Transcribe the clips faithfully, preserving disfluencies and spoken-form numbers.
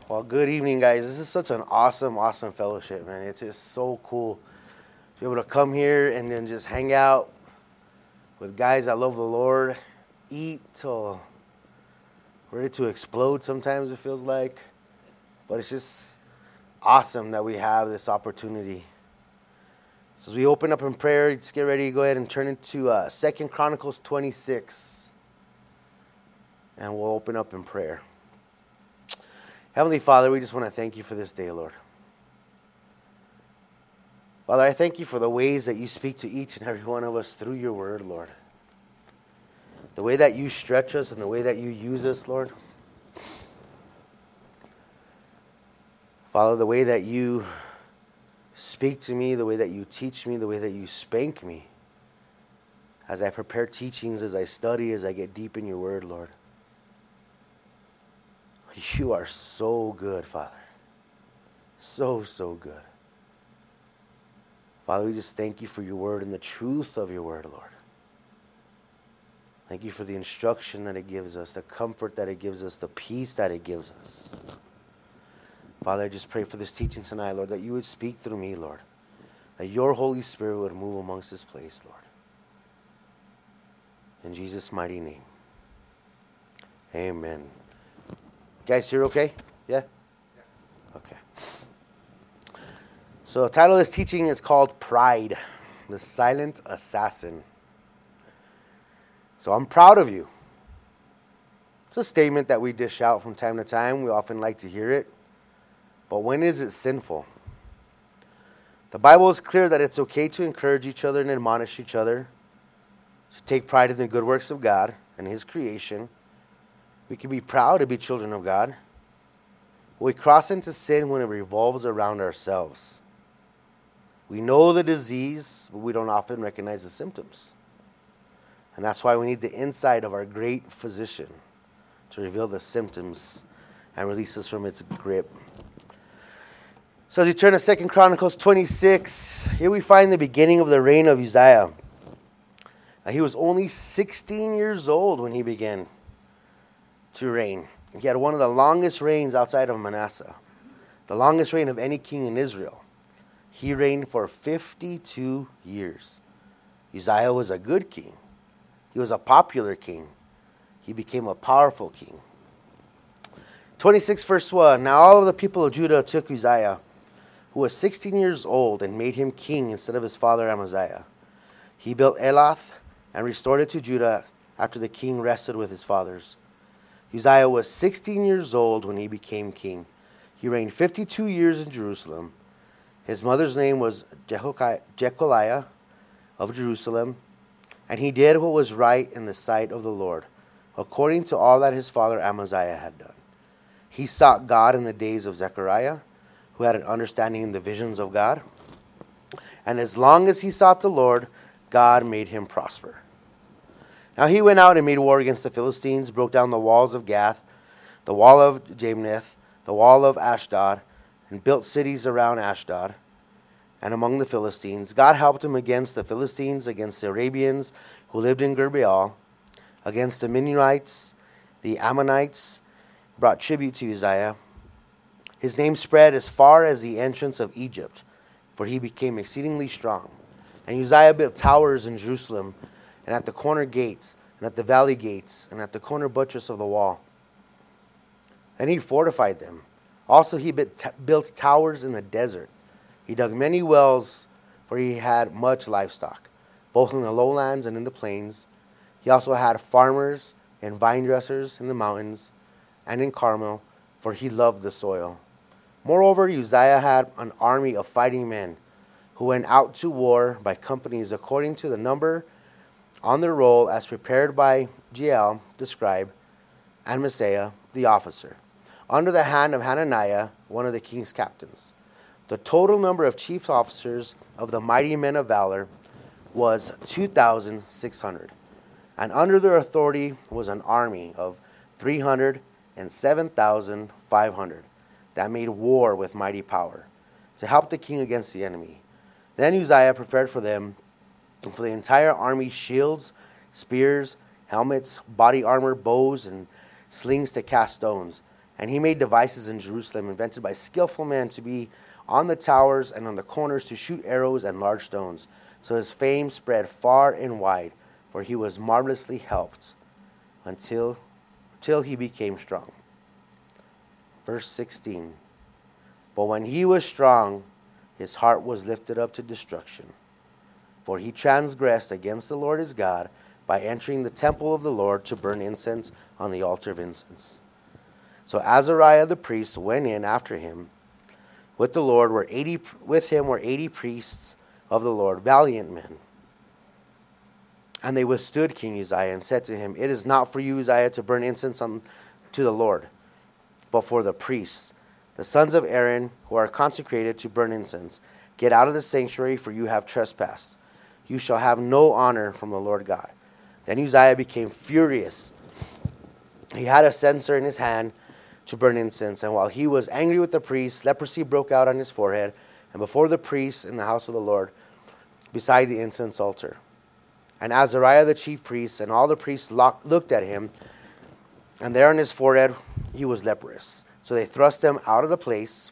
Well, good evening, guys. This is such an awesome, awesome fellowship, man. It's just so cool to be able to come here and then just hang out with guys that love the Lord, eat till ready to explode sometimes, it feels like. But it's just awesome that we have this opportunity. So as we open up in prayer, let's get ready to go ahead and turn into uh, Second Chronicles twenty-six. And we'll open up in prayer. Heavenly Father, we just want to thank you for this day, Lord. Father, I thank you for the ways that you speak to each and every one of us through your word, Lord. The way that you stretch us and the way that you use us, Lord. Father, the way that you speak to me, the way that you teach me, the way that you spank me as I prepare teachings, as I study, as I get deep in your word, Lord. You are so good, Father. So, so good. Father, we just thank you for your word and the truth of your word, Lord. Thank you for the instruction that it gives us, the comfort that it gives us, the peace that it gives us. Father, I just pray for this teaching tonight, Lord, that you would speak through me, Lord. That your Holy Spirit would move amongst this place, Lord. In Jesus' mighty name. Amen. Guys, you're okay? Yeah? Okay. So the title of this teaching is called Pride, the Silent Assassin. So I'm proud of you. It's a statement that we dish out from time to time. We often like to hear it. But when is it sinful? The Bible is clear that it's okay to encourage each other and admonish each other, to take pride in the good works of God and his creation. We can be proud to be children of God. We cross into sin when it revolves around ourselves. We know the disease, but we don't often recognize the symptoms. And that's why we need the insight of our great physician to reveal the symptoms and release us from its grip. So as you turn to Second Chronicles twenty-six, here we find the beginning of the reign of Uzziah. Now, he was only sixteen years old when he began to reign. He had one of the longest reigns outside of Manasseh, the longest reign of any king in Israel. He reigned for fifty-two years. Uzziah was a good king. He was a popular king. He became a powerful king. twenty-six verse one, now all of the people of Judah took Uzziah, who was sixteen years old, and made him king instead of his father Amaziah. He built Elath and restored it to Judah after the king rested with his fathers. Uzziah was sixteen years old when he became king. He reigned fifty-two years in Jerusalem. His mother's name was Jecholiah of Jerusalem, and he did what was right in the sight of the Lord, according to all that his father Amaziah had done. He sought God in the days of Zechariah, who had an understanding in the visions of God. And as long as he sought the Lord, God made him prosper. Now he went out and made war against the Philistines, broke down the walls of Gath, the wall of Jamneth, the wall of Ashdod, and built cities around Ashdod and among the Philistines. God helped him against the Philistines, against the Arabians who lived in Gurbaal, against the Mennonites, the Ammonites, brought tribute to Uzziah. His name spread as far as the entrance of Egypt, for he became exceedingly strong. And Uzziah built towers in Jerusalem, and at the corner gates, and at the valley gates, and at the corner buttress of the wall. And he fortified them. Also he built towers in the desert. He dug many wells, for he had much livestock, both in the lowlands and in the plains. He also had farmers and vine dressers in the mountains and in Carmel, for he loved the soil. Moreover, Uzziah had an army of fighting men who went out to war by companies according to the number on their roll as prepared by Jeiel, the scribe, and Maaseiah, the officer, under the hand of Hananiah, one of the king's captains. The total number of chief officers of the mighty men of valor was two thousand six hundred, and under their authority was an army of three hundred seven thousand five hundred that made war with mighty power to help the king against the enemy. Then Uzziah prepared for them and for the entire army shields, spears, helmets, body armor, bows, and slings to cast stones, And he made devices in Jerusalem invented by skillful men to be on the towers and on the corners to shoot arrows and large stones. So his fame spread far and wide, for he was marvelously helped until, till he became strong. Verse sixteen. But when he was strong, his heart was lifted up to destruction. For he transgressed against the Lord his God by entering the temple of the Lord to burn incense on the altar of incense. So Azariah the priest went in after him. With the Lord were eighty with him were eighty priests of the Lord, valiant men. And they withstood King Uzziah and said to him, It is not for you, Uzziah, to burn incense on, to the Lord, but for the priests, the sons of Aaron, who are consecrated to burn incense. Get out of the sanctuary, for you have trespassed. You shall have no honor from the Lord God. Then Uzziah became furious. He had a censer in his hand to burn incense, and while he was angry with the priests, leprosy broke out on his forehead, and before the priests in the house of the Lord, beside the incense altar. And Azariah the chief priest and all the priests looked at him, and there on his forehead he was leprous. So they thrust him out of the place.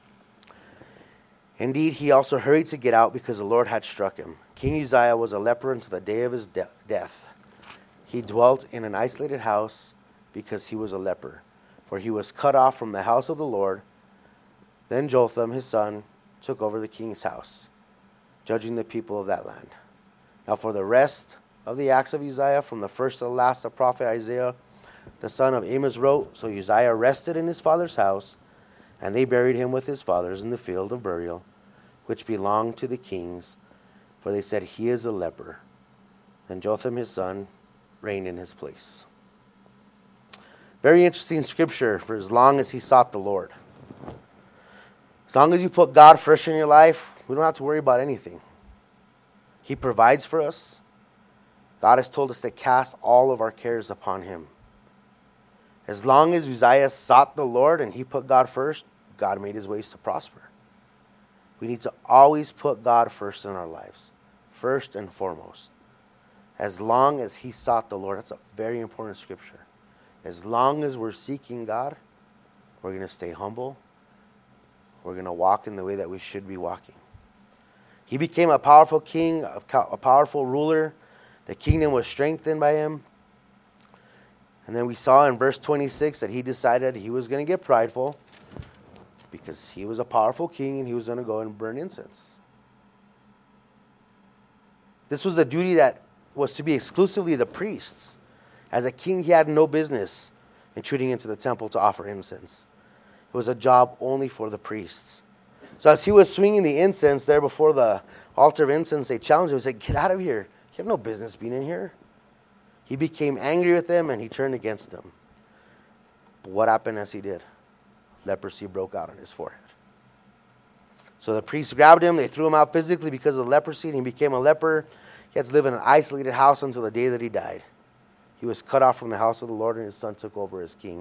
Indeed, he also hurried to get out because the Lord had struck him. King Uzziah was a leper until the day of his de- death. He dwelt in an isolated house because he was a leper, for he was cut off from the house of the Lord. Then Jotham, his son, took over the king's house, judging the people of that land. Now for the rest of the acts of Uzziah, from the first to the last, the prophet Isaiah, the son of Amos, wrote. So Uzziah rested in his father's house, and they buried him with his fathers in the field of burial, which belonged to the kings, for they said, He is a leper. Then Jotham, his son, reigned in his place. Very interesting scripture for as long as he sought the Lord. As long as you put God first in your life, we don't have to worry about anything. He provides for us. God has told us to cast all of our cares upon him. As long as Uzziah sought the Lord and he put God first, God made his ways to prosper. We need to always put God first in our lives, first and foremost. As long as he sought the Lord, that's a very important scripture. As long as we're seeking God, we're going to stay humble. We're going to walk in the way that we should be walking. He became a powerful king, a powerful ruler. The kingdom was strengthened by him. And then we saw in verse twenty-six that he decided he was going to get prideful because he was a powerful king and he was going to go and burn incense. This was the duty that was to be exclusively the priests. As a king, he had no business intruding into the temple to offer incense. It was a job only for the priests. So as he was swinging the incense there before the altar of incense, they challenged him and said, Get out of here. You have no business being in here. He became angry with them and he turned against them. But what happened as he did? Leprosy broke out on his forehead. So the priests grabbed him. They threw him out physically because of the leprosy, and he became a leper. He had to live in an isolated house until the day that he died. He was cut off from the house of the Lord, and his son took over as king.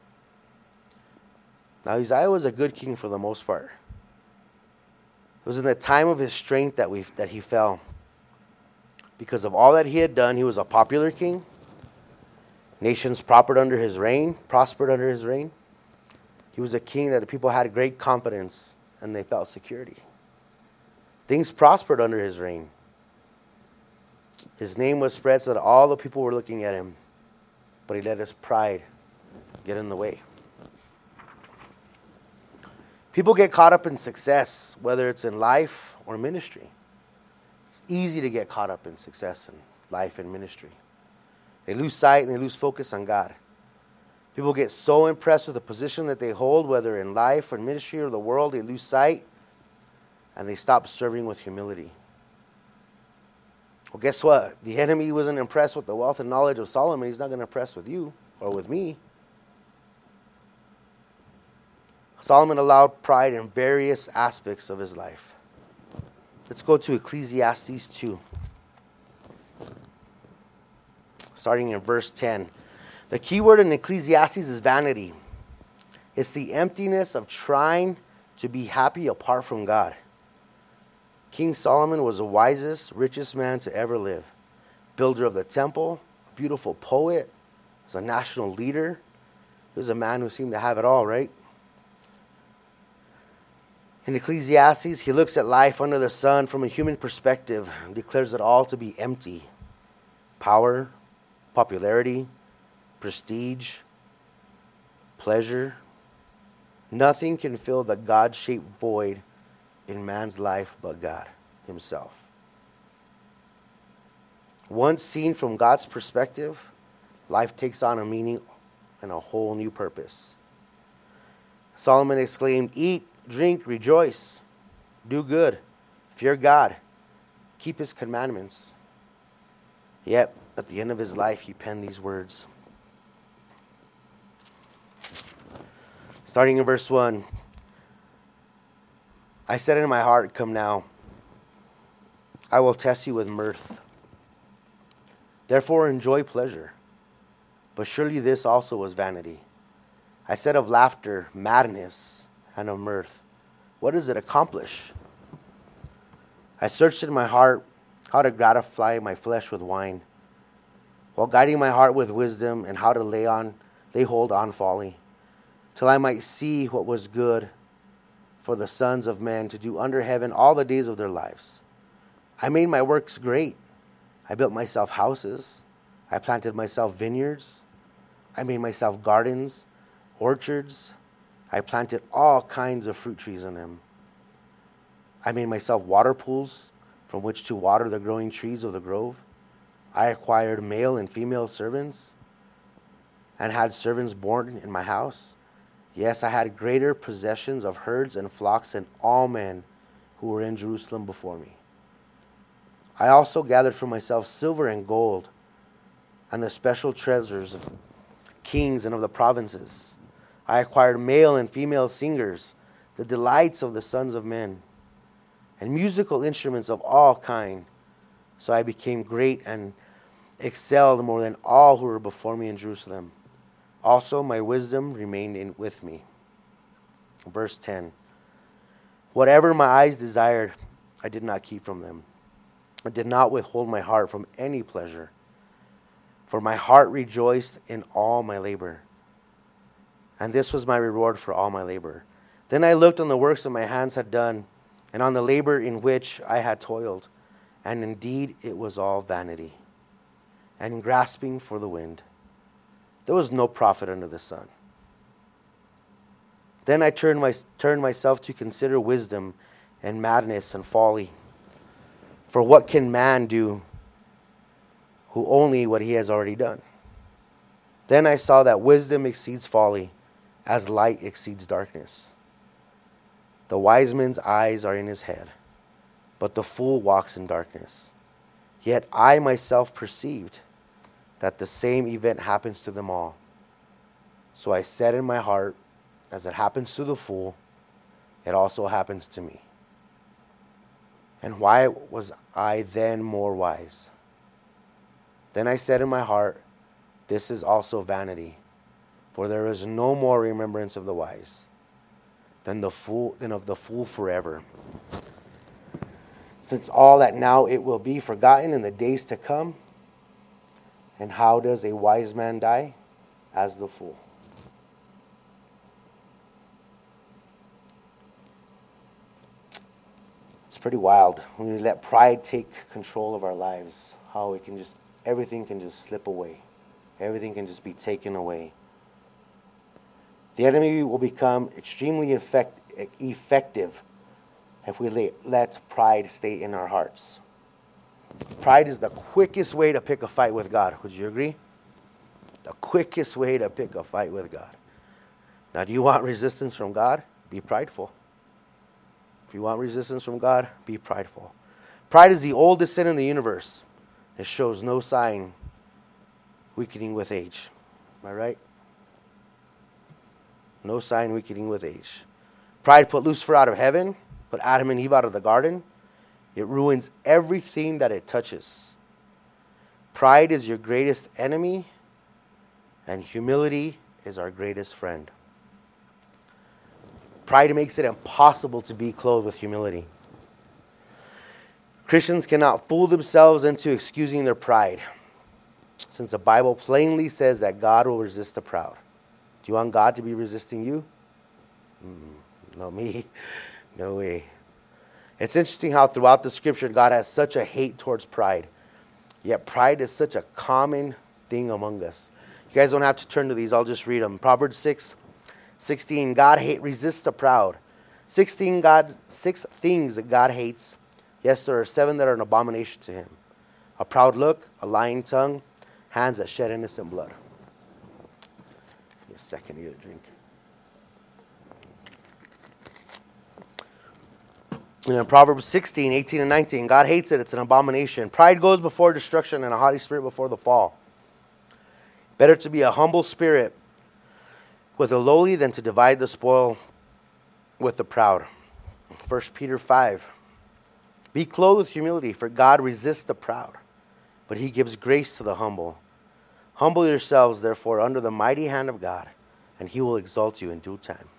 Now Uzziah was a good king for the most part. It was in the time of his strength that we that he fell. Because of all that he had done, he was a popular king. Nations prospered under his reign, prospered under his reign. He was a king that the people had great confidence and they felt security. Things prospered under his reign. His name was spread so that all the people were looking at him. But he let his pride get in the way. People get caught up in success, whether it's in life or ministry. It's easy to get caught up in success in life and ministry. They lose sight and they lose focus on God. People get so impressed with the position that they hold, whether in life or ministry or the world, they lose sight and they stop serving with humility. Well, guess what? The enemy wasn't impressed with the wealth and knowledge of Solomon. He's not going to impress with you or with me. Solomon allowed pride in various aspects of his life. Let's go to Ecclesiastes two. Starting in verse ten. The key word in Ecclesiastes is vanity. It's the emptiness of trying to be happy apart from God. King Solomon was the wisest, richest man to ever live. Builder of the temple, a beautiful poet, was a national leader. He He was a man who seemed to have it all, right? In Ecclesiastes, he looks at life under the sun from a human perspective and declares it all to be empty. Power, popularity, prestige, pleasure. Nothing can fill the God-shaped void in man's life but God himself. Once seen from God's perspective, life takes on a meaning and a whole new purpose. Solomon exclaimed, "Eat, drink, rejoice, do good, fear God, keep his commandments." Yet, at the end of his life, he penned these words. Starting in verse one, I said in my heart, "Come now, I will test you with mirth. Therefore enjoy pleasure. But surely this also was vanity. I said of laughter, madness, and of mirth, what does it accomplish? I searched in my heart how to gratify my flesh with wine, while guiding my heart with wisdom, and how to lay on, lay hold on folly, till I might see what was good for the sons of men to do under heaven all the days of their lives. I made my works great. I built myself houses. I planted myself vineyards. I made myself gardens, orchards. I planted all kinds of fruit trees in them. I made myself water pools from which to water the growing trees of the grove. I acquired male and female servants and had servants born in my house. Yes, I had greater possessions of herds and flocks than all men who were in Jerusalem before me. I also gathered for myself silver and gold and the special treasures of kings and of the provinces. I acquired male and female singers, the delights of the sons of men, and musical instruments of all kind. So I became great and excelled more than all who were before me in Jerusalem. Also my wisdom remained in, with me." Verse ten. Whatever my eyes desired, I did not keep from them. I did not withhold my heart from any pleasure, for my heart rejoiced in all my labor, and this was my reward for all my labor. Then I looked on the works that my hands had done, and on the labor in which I had toiled, and indeed it was all vanity, and grasping for the wind. There was no profit under the sun. Then I turned, my, turned myself to consider wisdom and madness and folly. For what can man do who only what he has already done? Then I saw that wisdom exceeds folly, as light exceeds darkness. The wise man's eyes are in his head, but the fool walks in darkness. Yet I myself perceived that the same event happens to them all. So I said in my heart, as it happens to the fool, it also happens to me. And why was I then more wise? Then I said in my heart, this is also vanity, for there is no more remembrance of the wise than the fool than of the fool forever. Since all that now it will be forgotten in the days to come. And how does a wise man die? As the fool. It's pretty wild when we let pride take control of our lives. How it can just, everything can just slip away. Everything can just be taken away. The enemy will become extremely effect, effective if we let, let pride stay in our hearts. Pride is the quickest way to pick a fight with God. Would you agree? The quickest way to pick a fight with God. Now, do you want resistance from God? Be prideful. If you want resistance from God, be prideful. Pride is the oldest sin in the universe. It shows no sign weakening with age. Am I right? No sign weakening with age. Pride put Lucifer out of heaven, put Adam and Eve out of the garden. It ruins everything that it touches. Pride is your greatest enemy, and humility is our greatest friend. Pride makes it impossible to be clothed with humility. Christians cannot fool themselves into excusing their pride, since the Bible plainly says that God will resist the proud. Do you want God to be resisting you? Mm, no, me. No way. It's interesting how throughout the scripture, God has such a hate towards pride. Yet pride is such a common thing among us. You guys don't have to turn to these. I'll just read them. Proverbs six sixteen. God hate, resists the proud. sixteen God, six things that God hates. Yes, there are seven that are an abomination to him. A proud look, a lying tongue, hands that shed innocent blood. Give me a second to get a drink. And in Proverbs sixteen, eighteen, and nineteen, God hates it. It's an abomination. Pride goes before destruction and a haughty spirit before the fall. Better to be a humble spirit with the lowly than to divide the spoil with the proud. First Peter five. Be clothed with humility, for God resists the proud, but he gives grace to the humble. Humble yourselves, therefore, under the mighty hand of God, and he will exalt you in due time.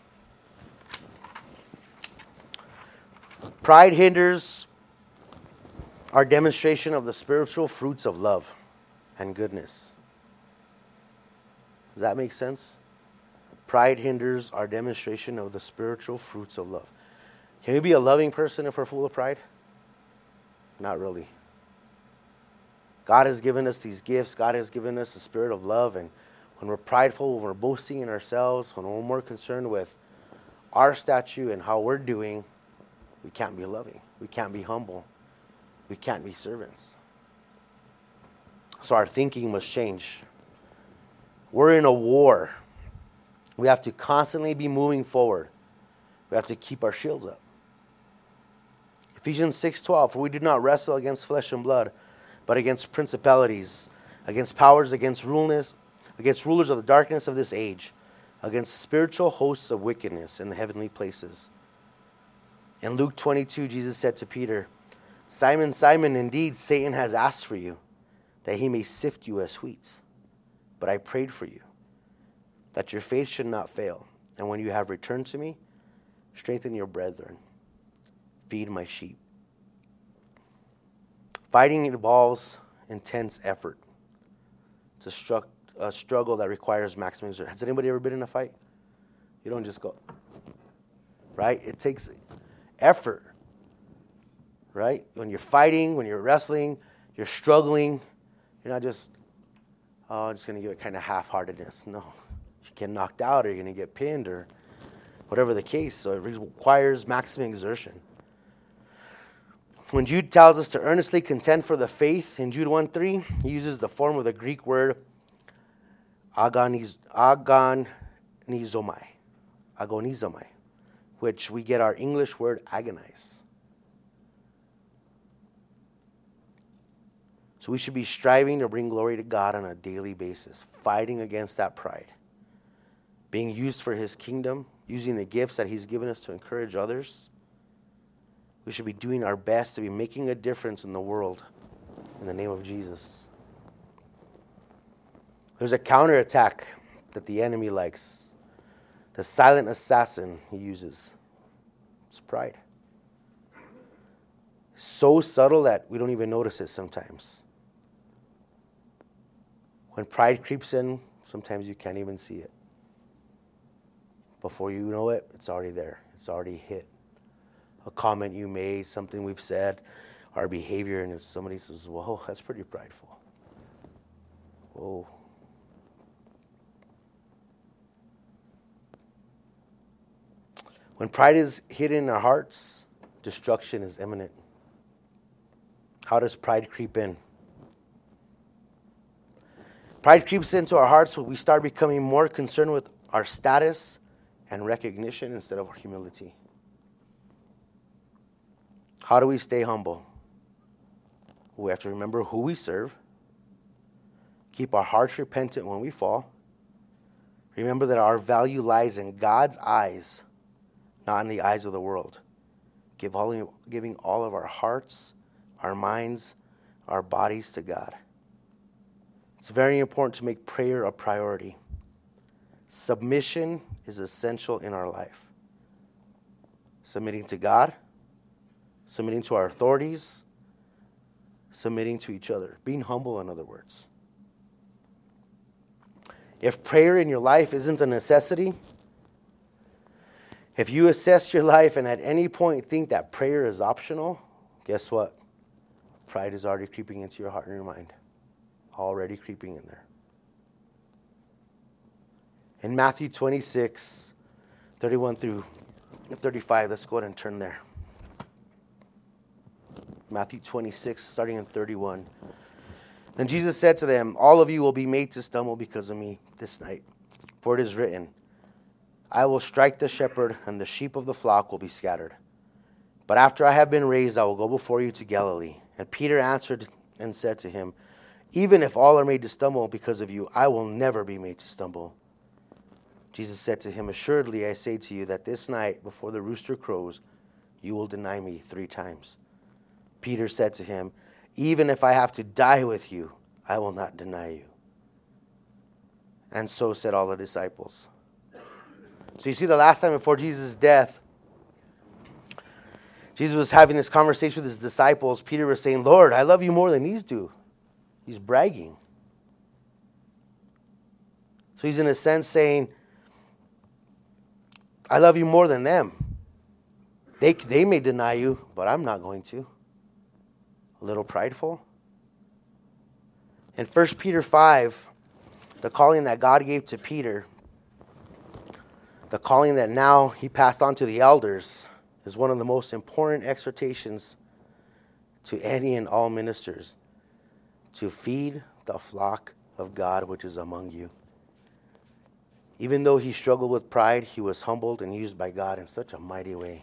Pride hinders our demonstration of the spiritual fruits of love and goodness. Does that make sense? Pride hinders our demonstration of the spiritual fruits of love. Can we be a loving person if we're full of pride? Not really. God has given us these gifts. God has given us the spirit of love. And when we're prideful, when we're boasting in ourselves, when we're more concerned with our statue and how we're doing, we can't be loving. We can't be humble. We can't be servants. So our thinking must change. We're in a war. We have to constantly be moving forward. We have to keep our shields up. Ephesians six twelve, for we do not wrestle against flesh and blood, but against principalities, against powers, against rulers, against rulers of the darkness of this age, against spiritual hosts of wickedness in the heavenly places. In Luke twenty-two, Jesus said to Peter, Simon, Simon, indeed Satan has asked for you, that he may sift you as wheat. But I prayed for you, that your faith should not fail. And when you have returned to me, strengthen your brethren. Feed my sheep. Fighting involves intense effort. It's a, stru- a struggle that requires maximum exertion. Has anybody ever been in a fight? You don't just go, right? It takes effort, right? When you're fighting, when you're wrestling, you're struggling, you're not just, oh, I'm just going to give it kind of half-heartedness. No. You get knocked out or you're going to get pinned or whatever the case. So it requires maximum exertion. When Jude tells us to earnestly contend for the faith in Jude one three, he uses the form of the Greek word agoniz, agonizomai, agonizomai, which we get our English word agonize. So we should be striving to bring glory to God on a daily basis, fighting against that pride, being used for his kingdom, using the gifts that he's given us to encourage others. We should be doing our best to be making a difference in the world in the name of Jesus. There's a counterattack that the enemy likes. The silent assassin he uses. It's pride. So subtle that we don't even notice it sometimes. When pride creeps in, sometimes you can't even see it. Before you know it, it's already there. It's already hit. A comment you made, something we've said, our behavior, and if somebody says, whoa, that's pretty prideful. Whoa. When pride is hidden in our hearts, destruction is imminent. How does pride creep in? Pride creeps into our hearts when we start becoming more concerned with our status and recognition instead of our humility. How do we stay humble? We have to remember who we serve. Keep our hearts repentant when we fall. Remember that our value lies in God's eyes, not in the eyes of the world. Give all, giving all of our hearts, our minds, our bodies to God. It's very important to make prayer a priority. Submission is essential in our life. Submitting to God, submitting to our authorities, submitting to each other. Being humble, in other words. If prayer in your life isn't a necessity, if you assess your life and at any point think that prayer is optional, guess what? Pride is already creeping into your heart and your mind. Already creeping in there. In Matthew twenty-six, thirty-one through thirty-five, let's go ahead and turn there. Matthew twenty-six, starting in thirty-one. Then Jesus said to them, all of you will be made to stumble because of me this night. For it is written, I will strike the shepherd, and the sheep of the flock will be scattered. But after I have been raised, I will go before you to Galilee. And Peter answered and said to him, even if all are made to stumble because of you, I will never be made to stumble. Jesus said to him, assuredly I say to you that this night before the rooster crows, you will deny me three times. Peter said to him, even if I have to die with you, I will not deny you. And so said all the disciples. So you see, the last time before Jesus' death, Jesus was having this conversation with his disciples. Peter was saying, Lord, I love you more than these do. He's bragging. So he's in a sense saying, I love you more than them. They, they may deny you, but I'm not going to. A little prideful. In First Peter five, the calling that God gave to Peter, the calling that now he passed on to the elders, is one of the most important exhortations to any and all ministers, to feed the flock of God which is among you. Even though he struggled with pride, he was humbled and used by God in such a mighty way.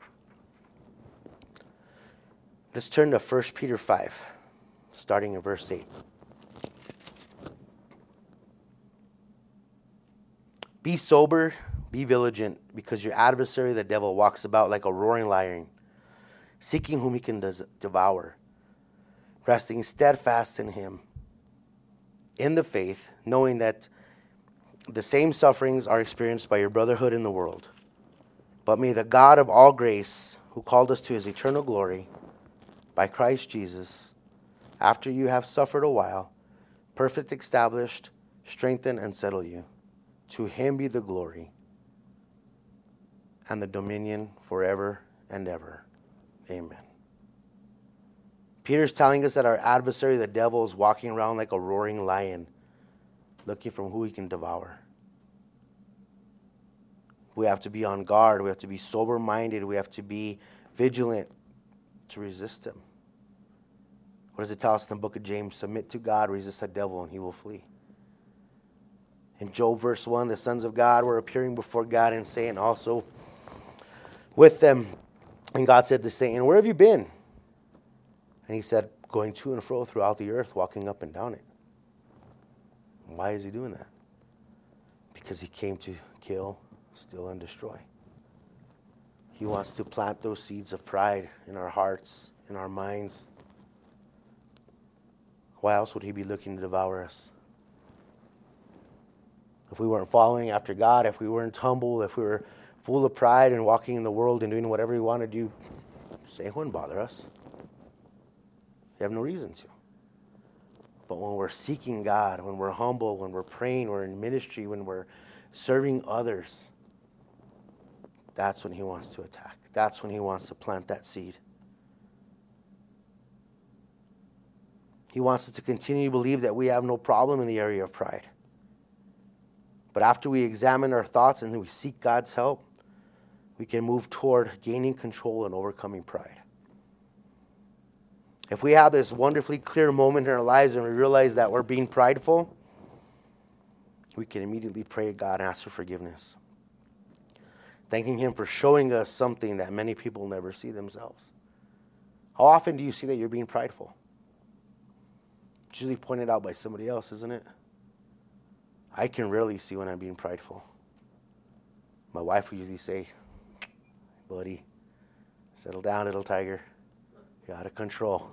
Let's turn to First Peter five, starting in verse eight. Be sober, be vigilant, because your adversary, the devil, walks about like a roaring lion, seeking whom he can des- devour, resting steadfast in him, in the faith, knowing that the same sufferings are experienced by your brotherhood in the world. But may the God of all grace, who called us to his eternal glory, by Christ Jesus, after you have suffered a while, perfect, established, strengthen, and settle you. To him be the glory and the dominion forever and ever. Amen. Peter's telling us that our adversary, the devil, is walking around like a roaring lion, looking for who he can devour. We have to be on guard. We have to be sober-minded. We have to be vigilant to resist him. What does it tell us in the book of James? Submit to God, resist the devil, and he will flee. In Job verse one, the sons of God were appearing before God and saying also with them, and God said to Satan, where have you been? And he said, going to and fro throughout the earth, walking up and down it. Why is he doing that? Because he came to kill, steal, and destroy. He wants to plant those seeds of pride in our hearts, in our minds. Why else would he be looking to devour us? If we weren't following after God, if we weren't humble, if we were full of pride and walking in the world and doing whatever we want to do, Satan wouldn't bother us. We have no reason to. But when we're seeking God, when we're humble, when we're praying, we're in ministry, when we're serving others, that's when he wants to attack. That's when he wants to plant that seed. He wants us to continue to believe that we have no problem in the area of pride. But after we examine our thoughts and we seek God's help, we can move toward gaining control and overcoming pride. If we have this wonderfully clear moment in our lives and we realize that we're being prideful, we can immediately pray to God and ask for forgiveness, thanking him for showing us something that many people never see themselves. How often do you see that you're being prideful? It's usually pointed out by somebody else, isn't it? I can rarely see when I'm being prideful. My wife would usually say, buddy, settle down, little tiger. You're out of control.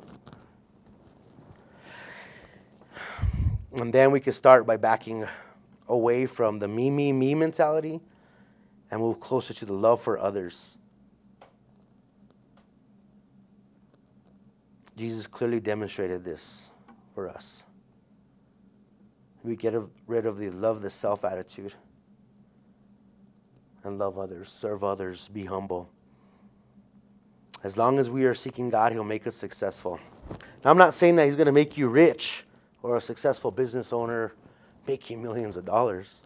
And then we can start by backing away from the me, me, me mentality and move closer to the love for others. Jesus clearly demonstrated this for us. We get rid of the love the self attitude. And love others, serve others, be humble. As long as we are seeking God, He'll make us successful. Now, I'm not saying that He's going to make you rich or a successful business owner making millions of dollars.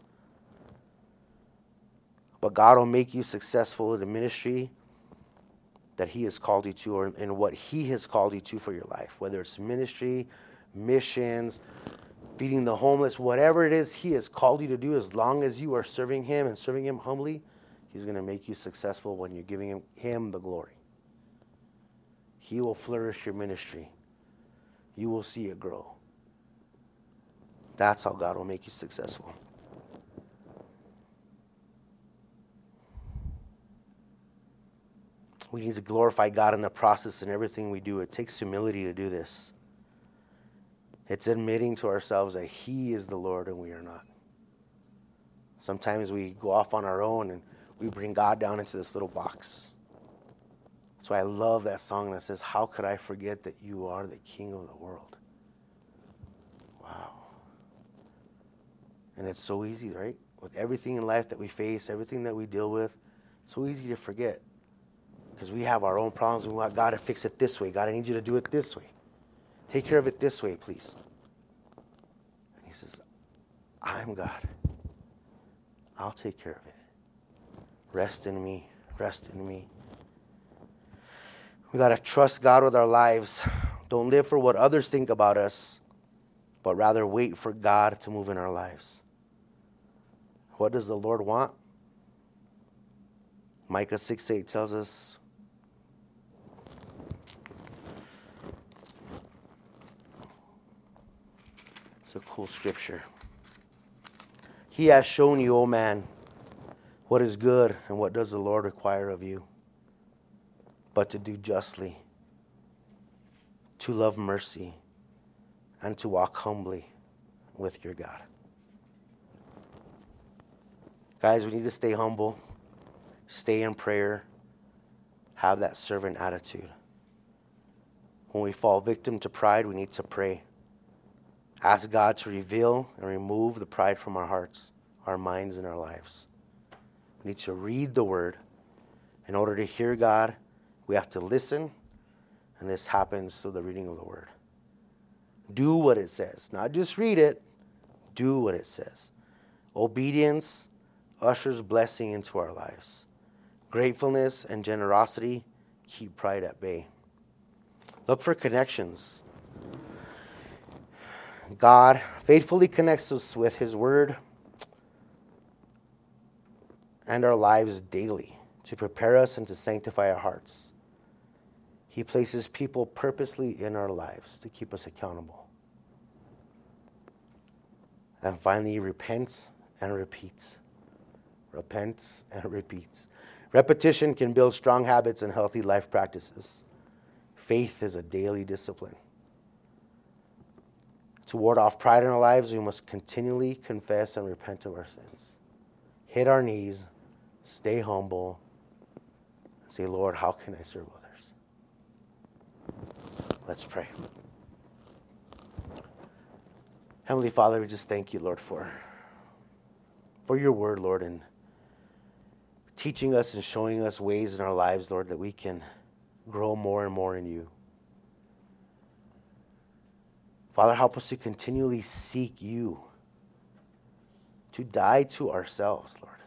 But God will make you successful in the ministry that He has called you to, or in what He has called you to for your life. Whether it's ministry, missions, feeding the homeless, whatever it is He has called you to do, as long as you are serving Him and serving Him humbly, He's going to make you successful when you're giving Him, him the glory. He will flourish your ministry. You will see it grow. That's how God will make you successful. We need to glorify God in the process in everything we do. It takes humility to do this. It's admitting to ourselves that He is the Lord and we are not. Sometimes we go off on our own and we bring God down into this little box. That's why I love that song that says, "How could I forget that you are the King of the world?" Wow. And it's so easy, right? With everything in life that we face, everything that we deal with, it's so easy to forget. Because we have our own problems. We want God to fix it this way. God, I need you to do it this way. Take care of it this way, please. And He says, I'm God. I'll take care of it. Rest in me. Rest in me. We got to trust God with our lives. Don't live for what others think about us, but rather wait for God to move in our lives. What does the Lord want? Micah six eight tells us, it's a cool scripture. He has shown you, O man, what is good and what does the Lord require of you, but to do justly, to love mercy, and to walk humbly with your God. Guys, we need to stay humble, stay in prayer, have that servant attitude. When we fall victim to pride, we need to pray. Ask God to reveal and remove the pride from our hearts, our minds, and our lives. We need to read the Word. In order to hear God, we have to listen, and this happens through the reading of the Word. Do what it says. Not just read it, do what it says. Obedience ushers blessing into our lives. Gratefulness and generosity keep pride at bay. Look for connections. God faithfully connects us with His Word and our lives daily to prepare us and to sanctify our hearts. He places people purposely in our lives to keep us accountable. And finally, He repents and repeats. Repents and repeats. Repetition can build strong habits and healthy life practices. Faith is a daily discipline. To ward off pride in our lives, we must continually confess and repent of our sins. Hit our knees, stay humble, and say, Lord, how can I serve others? Let's pray. Heavenly Father, we just thank you, Lord, for, for your word, Lord, and teaching us and showing us ways in our lives, Lord, that we can grow more and more in you. Father, help us to continually seek you, to die to ourselves, Lord.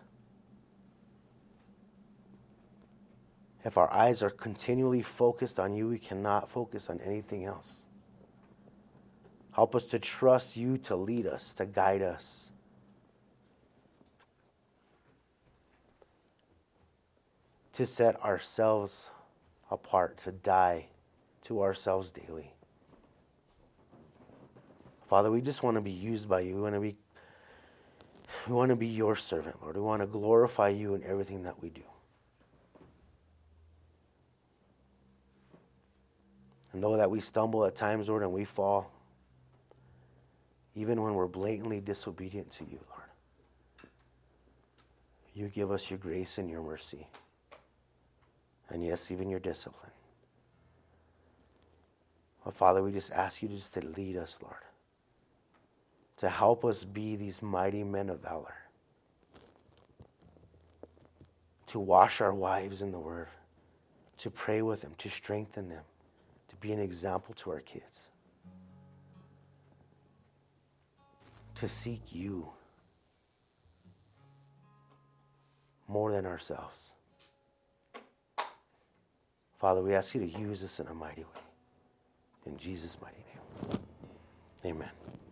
If our eyes are continually focused on you, we cannot focus on anything else. Help us to trust you to lead us, to guide us. To set ourselves apart, to die to ourselves daily. Father, we just want to be used by you. We want to be, we want to be your servant, Lord. We want to glorify you in everything that we do. And though that we stumble at times, Lord, and we fall, even when we're blatantly disobedient to you, Lord, you give us your grace and your mercy. And yes, even your discipline. But Father, we just ask you just to lead us, Lord. to help us be these mighty men of valor, to wash our wives in the Word, to pray with them, to strengthen them, to be an example to our kids, to seek you more than ourselves. Father, we ask you to use us in a mighty way. In Jesus' mighty name, amen.